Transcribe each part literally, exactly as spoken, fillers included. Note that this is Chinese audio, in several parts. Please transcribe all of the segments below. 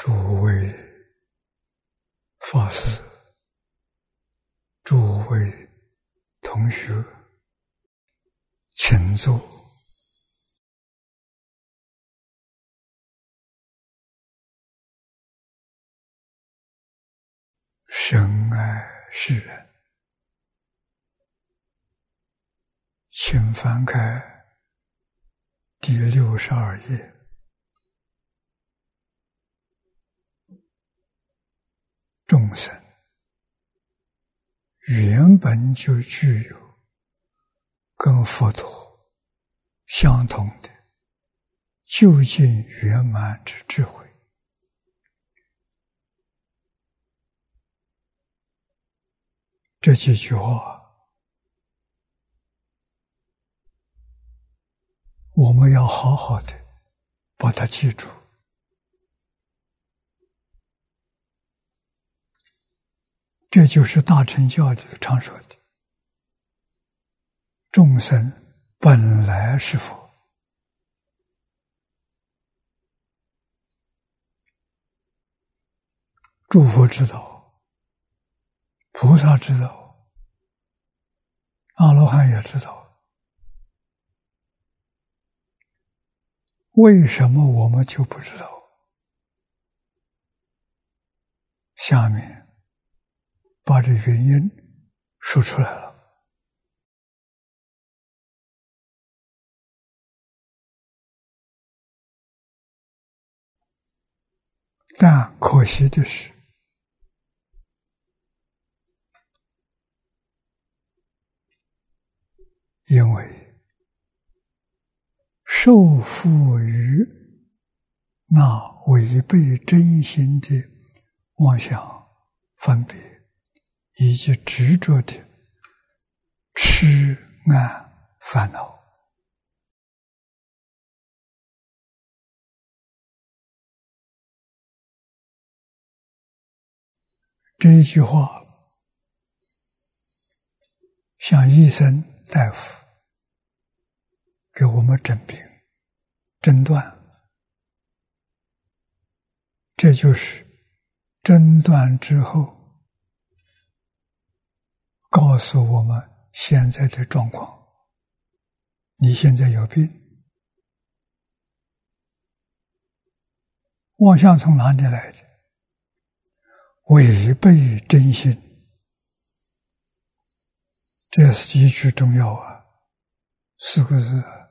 诸位法师、诸位同学，请坐。深爱世人，请翻开第六十二页。众生原本就具有跟佛陀相同的究竟圆满之智慧。这几句话我们要好好的把它记住。这就是大乘教里常说的众生本来是佛。诸佛知道，菩萨知道，阿罗汉也知道，为什么我们就不知道？下面把这原因说出来了。但可惜的是，因为受缚于那违背真心的妄想、分别以及执着的痴暗烦恼，这一句话像医生大夫给我们诊病诊断，这就是诊断之后告诉我们现在的状况。你现在有病，妄想从哪里来的？违背真心，这是极其重要啊！四个字啊。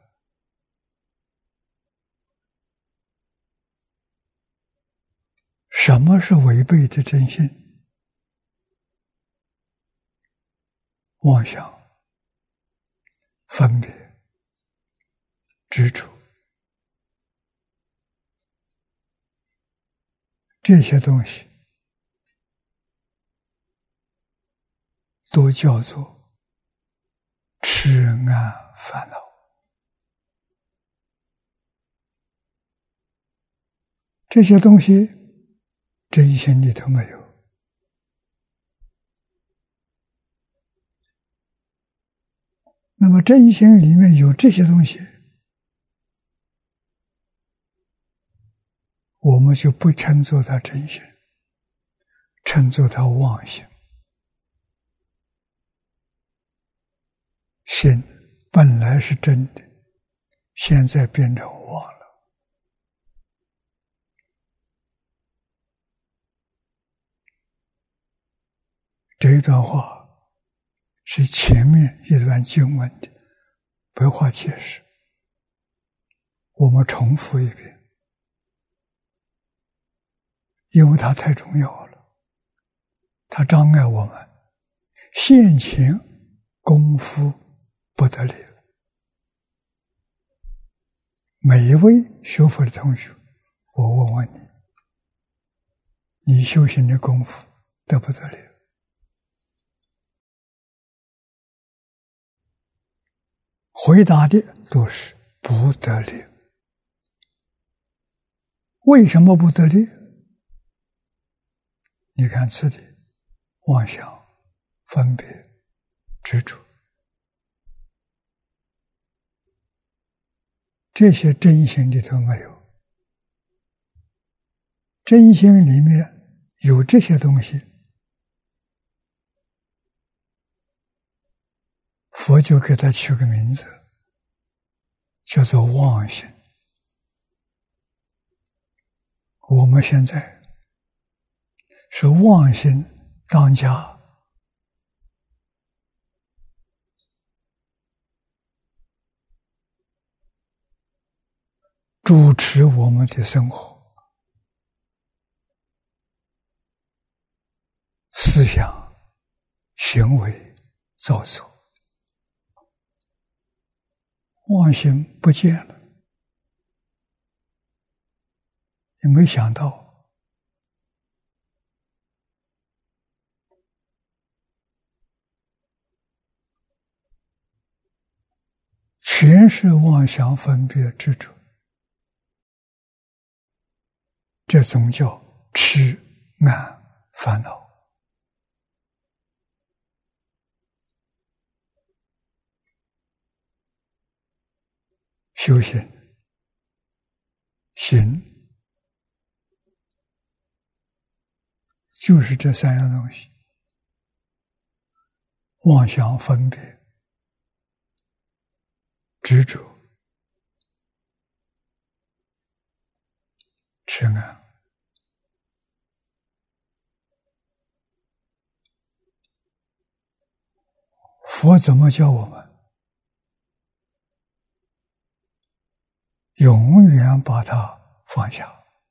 什么是违背的真心？妄想、分别、执着，这些东西都叫做痴暗烦恼。这些东西真心里头没有。那么真心里面有这些东西，我们就不称作它真心，称作它妄心。心本来是真的，现在变成妄了。这一段话是前面一段经文的白话解释，我们重复一遍，因为它太重要了，它障碍我们现前功夫不得力。每一位学佛的同学，我问问你，你修行的功夫得不得力？回答的都是不得力。为什么不得力？你看这里，妄想、分别、执着，这些真心里头没有。 真心里面有这些东西，佛就给他取个名字，叫做妄心。我们现在是妄心当家，主持我们的生活、思想、行为、造作。妄心不见了，你没想到，全是妄想分别执着，这种叫痴暗烦恼。修行、行，就是这三样东西：妄想分别、执着、痴暗。佛怎么教我们？永远把它放下。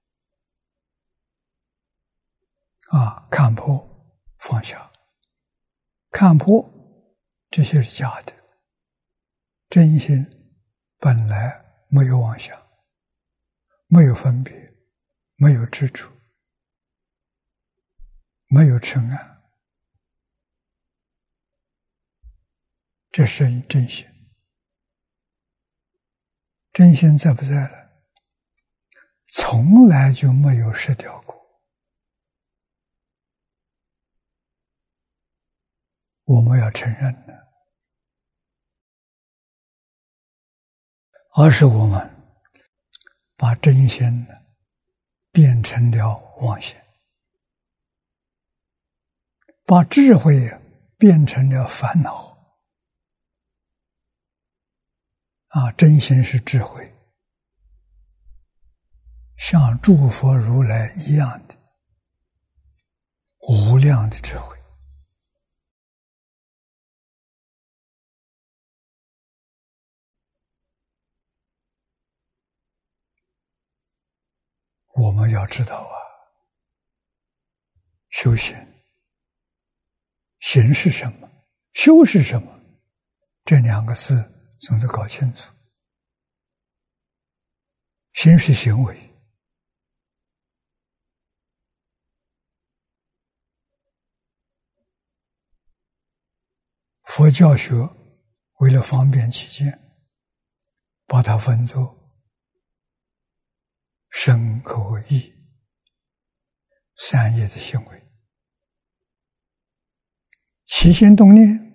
啊，看破放下，看破这些是假的，真心本来没有妄想，没有分别，没有执着，没有尘埃，这是真心。真心在不在了？从来就没有失掉过。我们要承认的，而是我们把真心变成了妄心，把智慧变成了烦恼。啊，真心是智慧，像诸佛如来一样的无量的智慧。我们要知道啊，修行，行是什么，修是什么，这两个字总得搞清楚。行是行为，佛教学为了方便起见，把它分作身口意三业的行为。起心动念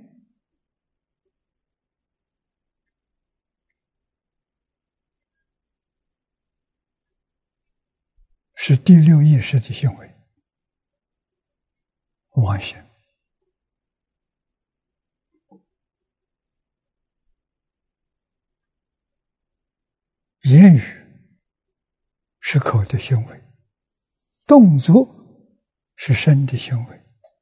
是第六意识的行为，妄心。言语是口的行为，动作是身的行为。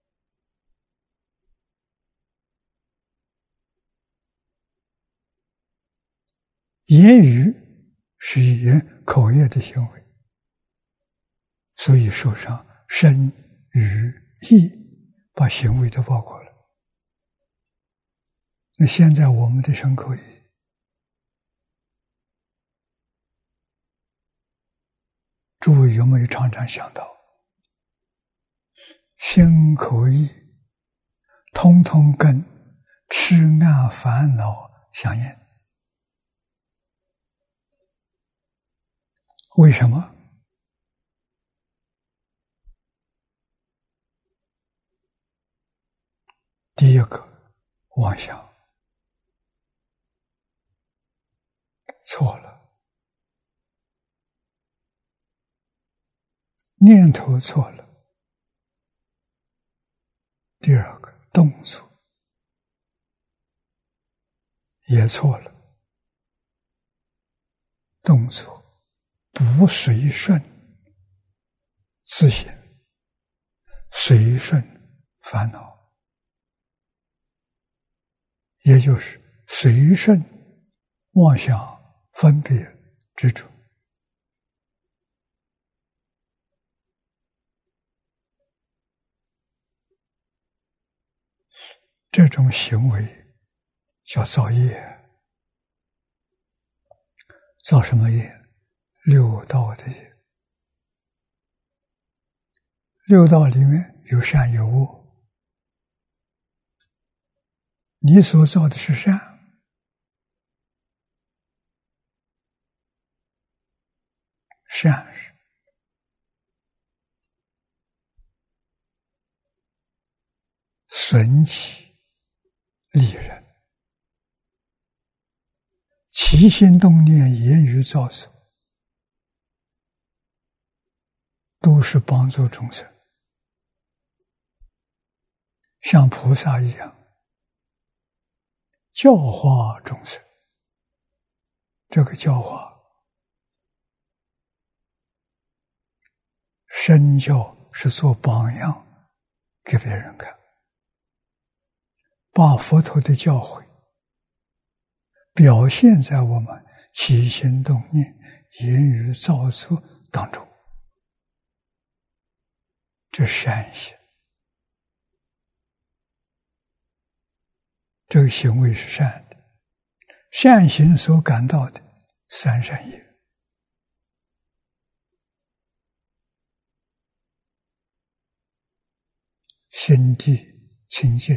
言语是言口业的行为，所以说上身语意把行为都包括了。那现在我们的身口意诸位有没有常常想到，心口意通通跟痴暗烦恼相应？为什么？第一个，妄想，错了。 念头错了；第二个，动作也错了，动作不随顺自性，随顺烦恼，也就是随顺妄想分别执着。这种行为叫造业。造什么业？六道的业。六道里面有善有恶，你所造的是善，善是损己利人，起心动念、言语造作，都是帮助众生，像菩萨一样教化众生。这个教化身教是做榜样给别人看，把佛陀的教诲表现在我们起心动念、言语造作当中，这善行，这个行为是善的，善行所感到的三善业。心地清净，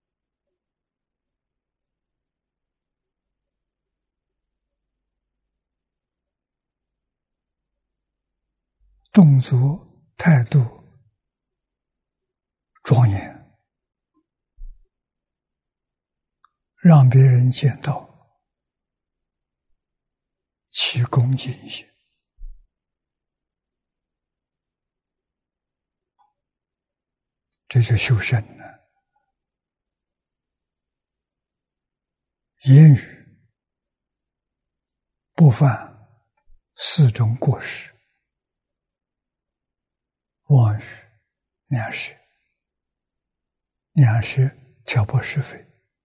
动作态度庄严，让别人见到起恭敬心。这就修身了。言语不犯四种过失：妄语、两舌，两舌挑拨是非；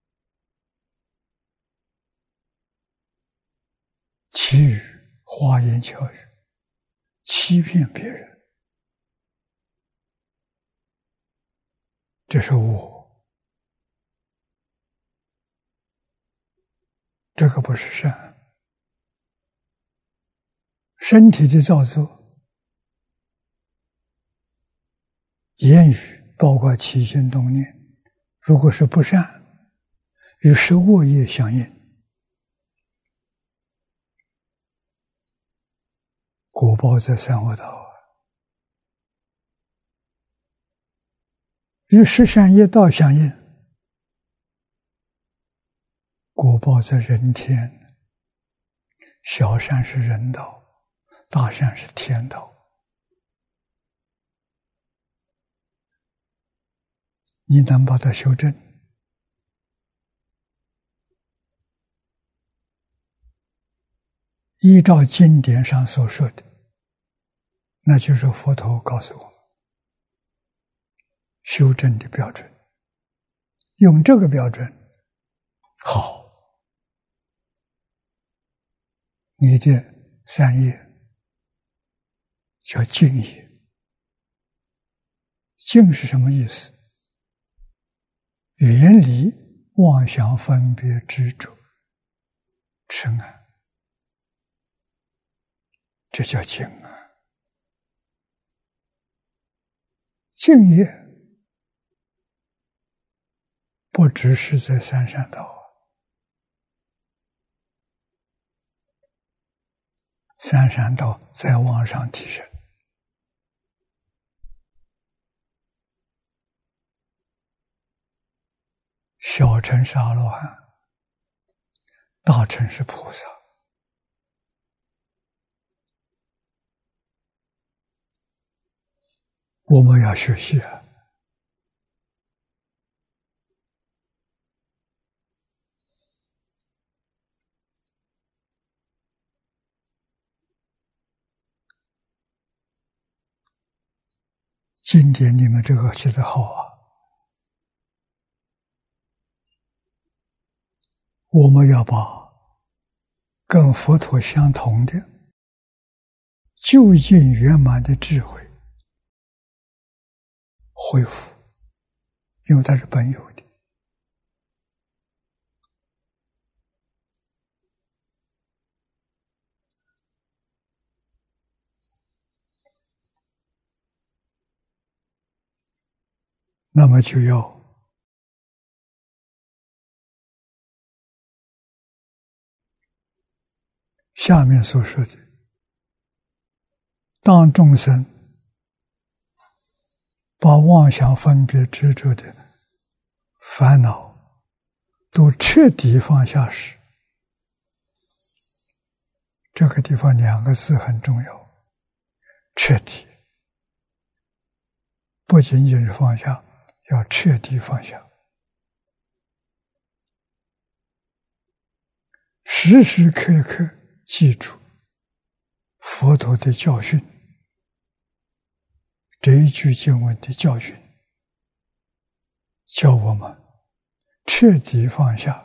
绮语、花言巧语，欺骗别人。这是我，这个不是善。身体的造作，言语包括起心动念，如果是不善，与十恶业相应，果报在三恶道。与十善业道相应，果报在人天。小善是人道，大善是天道。你能把它修正，依照经典上所说的，那就是佛陀告诉我们修正的标准。用这个标准，好，你的善业叫净业。净是什么意思？远离妄想分别执着痴爱，这叫净啊。净业不只是在三善道，三善道再往上提升，小乘是阿罗汉，大乘是菩萨。 我们要学习啊！经典你们这个写得好啊！我们要把跟佛陀相同的究竟圆满的智慧恢复，因为它是本有的。那么就要下面所说的，当众生把妄想分别执着的烦恼都彻底放下时，这个地方两个字很重要，彻底。不仅仅是放下，要彻底放下，时时刻刻记住佛陀的教训，这一句经文的教训，教我们彻底放下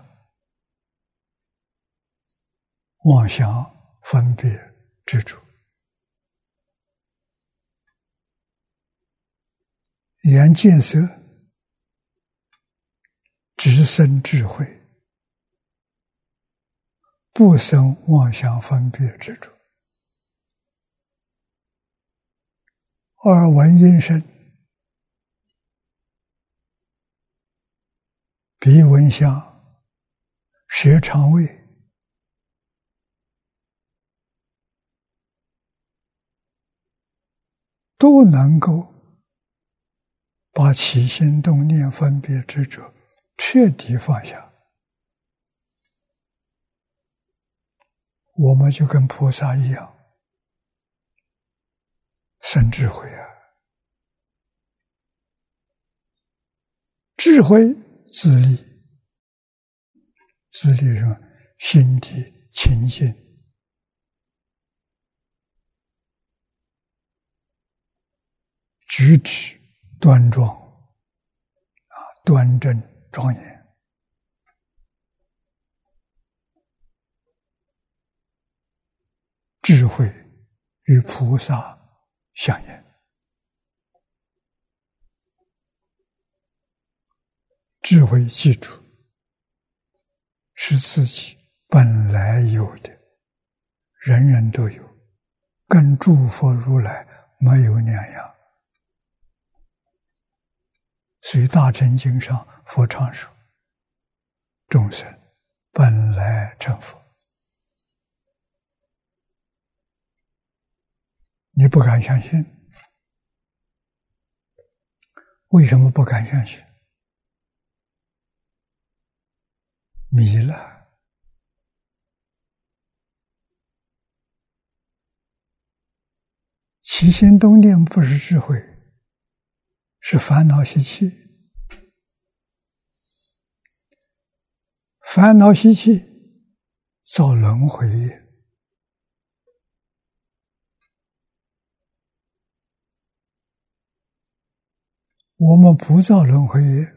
妄想分别执着，眼见色只生智慧，不生妄想分别执着。耳闻音声，鼻闻香，舌尝味，都能够把起心动念分别执着彻底放下，我们就跟菩萨一样生智慧啊！智慧自利，自利什么？心地清净，举止端庄啊，端正庄严，智慧与菩萨相应。智慧记住，是自己本来有的，人人都有，跟诸佛如来没有两样。所以《大乘经》上佛常说，众生本来成佛。你不敢相信，为什么不敢相信？迷了。起心动念不是智慧，是烦恼习气。烦恼习气造轮回业。我们不造轮回业，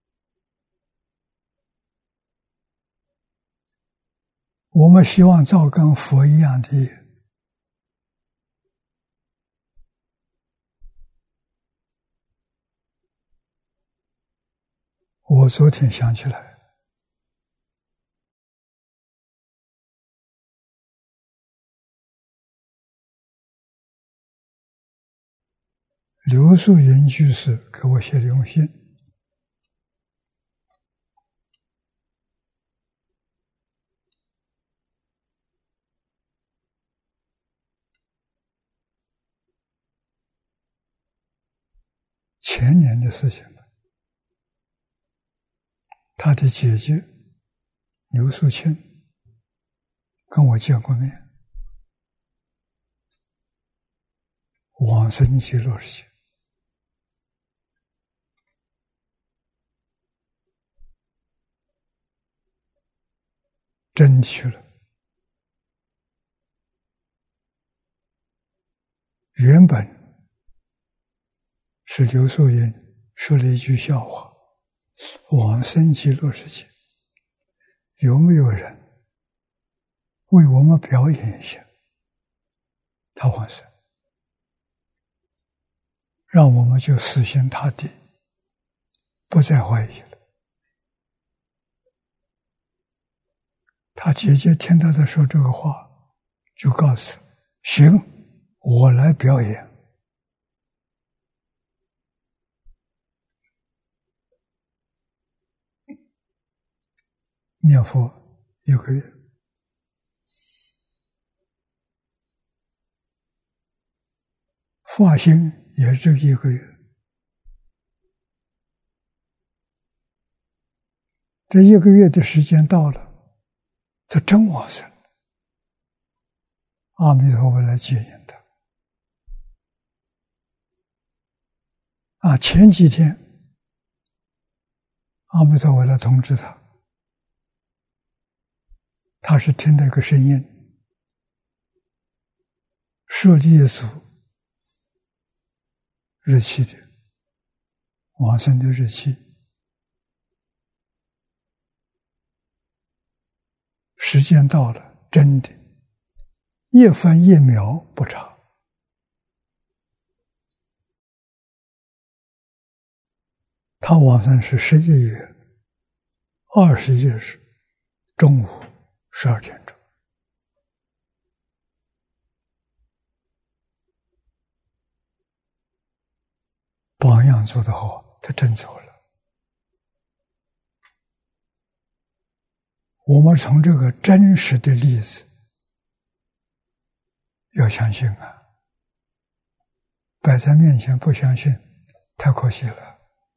我们希望造跟佛一样的业。我昨天想起来，刘素云居士给我写了一封信，前年的事情了。他的姐姐刘素清跟我见过面，往生极乐世界。 真去了。原本是刘素云说了一句笑话：往生极乐世界，有没有人为我们表演一下？他往生，让我们就死心塌地，不再怀疑了。他姐姐听到他说这个话，就告诉：行，我来表演。念佛一个月，发心也是一个月。这一个月的时间到了，他真往生，阿弥陀佛来接引他。啊，前几天阿弥陀佛来通知他，他是听到一个声音，舍利祖日期的往生的日期，时间到了，真的，一分一秒不差。他往生是十一月二十一日中午十二点钟。榜样做得好，他真走了。我们从这个真实的例子要相信啊，摆在面前不相信，太可惜了。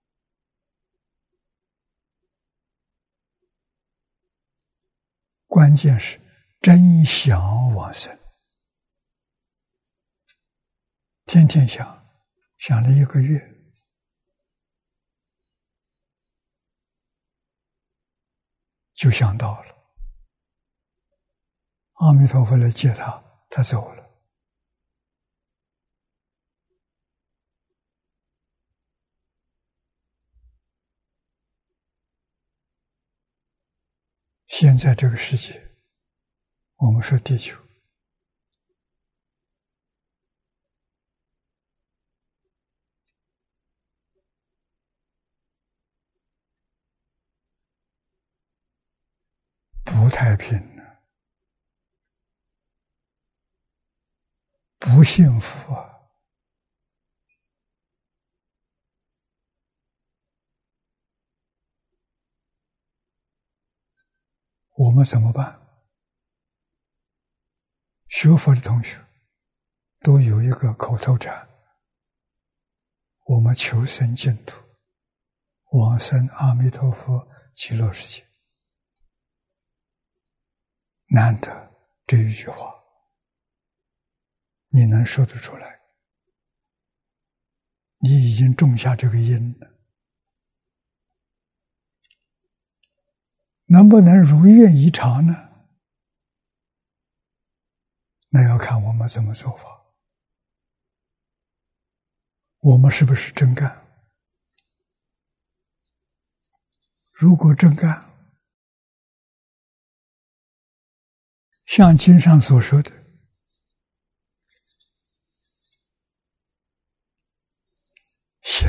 关键是真想往生，天天想，想了一个月，就想到了。阿弥陀佛来接他，他走了。现在这个世界，我们说地球，不太平了，不幸福啊！我们怎么办？学佛的同学都有一个口头禅：我们求生净土，往生阿弥陀佛极乐世界。难得这一句话你能说得出来，你已经种下这个因了。能不能如愿以偿呢？那要看我们怎么做法。我们是不是真干？如果真干，像经上所说的，行，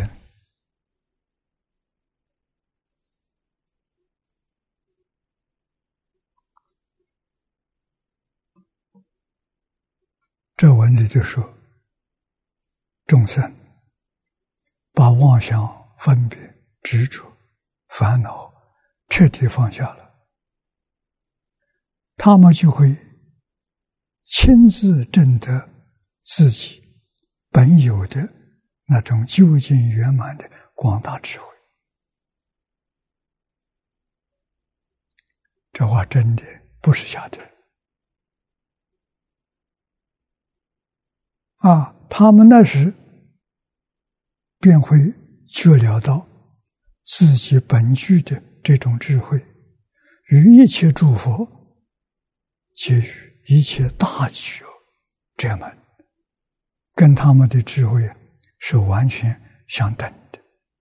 这文里就说，众生把妄想、分别、执着、烦恼彻底放下了，他们就会亲自证得自己本有的那种究竟圆满的广大智慧。这话真的不是假的啊！他们那时便会觉了到自己本具的这种智慧，与一切诸佛皆与一切大觉者们，跟他们的智慧是完全相等的。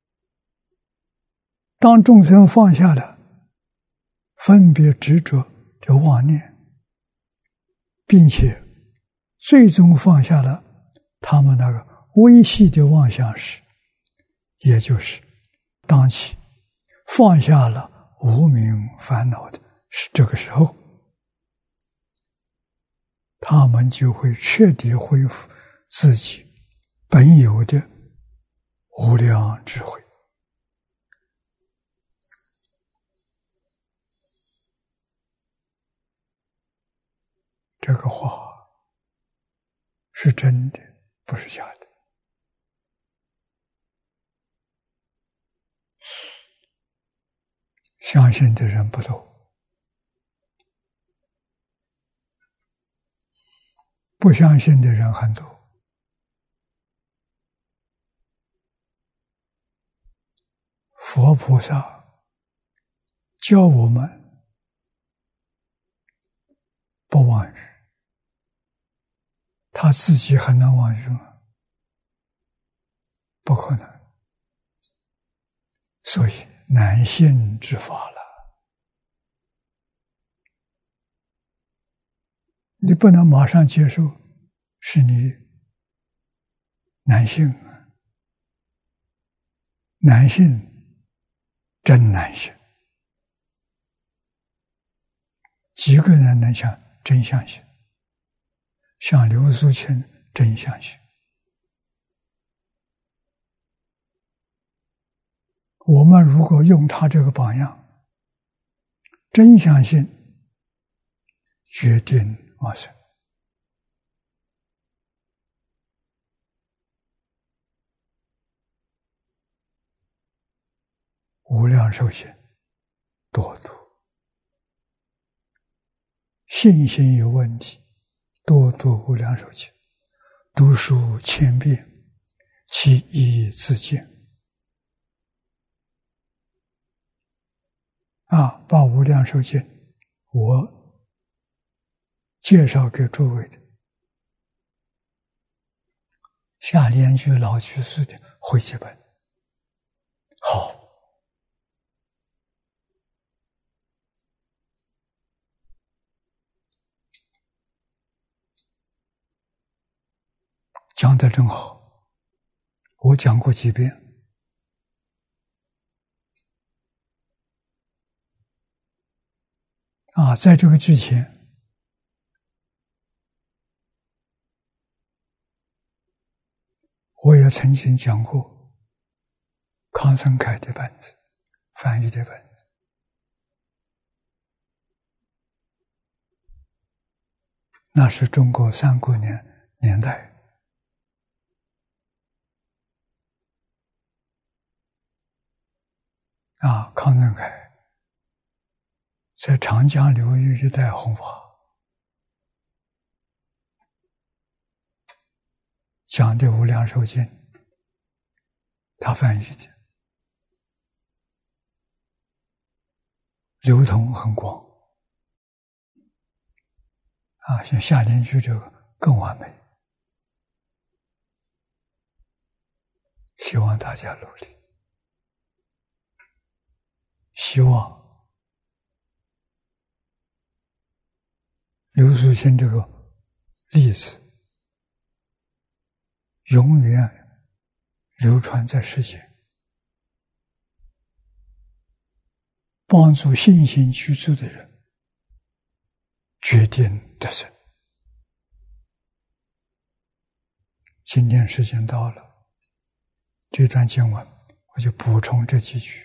当众生放下了分别执着的妄念，并且最终放下了他们那个微细的妄想时，也就是当起放下了无明烦恼的是这个时候，他们就会彻底恢复自己本有的无量智慧。这个话是真的，不是假的。相信的人不多，不相信的人很多。佛菩萨教我们不妄语，他自己还能妄语吗？不可能。所以难信之法了，你不能马上接受，是你难信啊，难信，真难信。几个人能想真相信？像刘素清真相信。我们如果用他这个榜样，真相信，决定往生。无量寿经多读，信心有问题，多读无量寿经，读书千遍，其义自见。啊，把无量寿经我介绍给诸位的下莲居老居士的汇集本，好。讲得真好，我讲过几遍。啊，在这个之前，我也曾经讲过康生凯的本子，翻译的本子。那是中国三国年年代。啊，康生凯在长江流域一带弘法，讲的无量寿经，他翻译的，流通很广。啊，像下联句这个更完美，希望大家努力，希望刘素清这个例子永远流传在世界，帮助信心居住的人决定得胜。今天时间到了，这段经文我就补充这几句。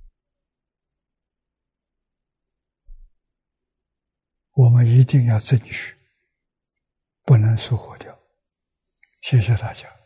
我们一定要争取，不能疏忽掉。谢谢大家。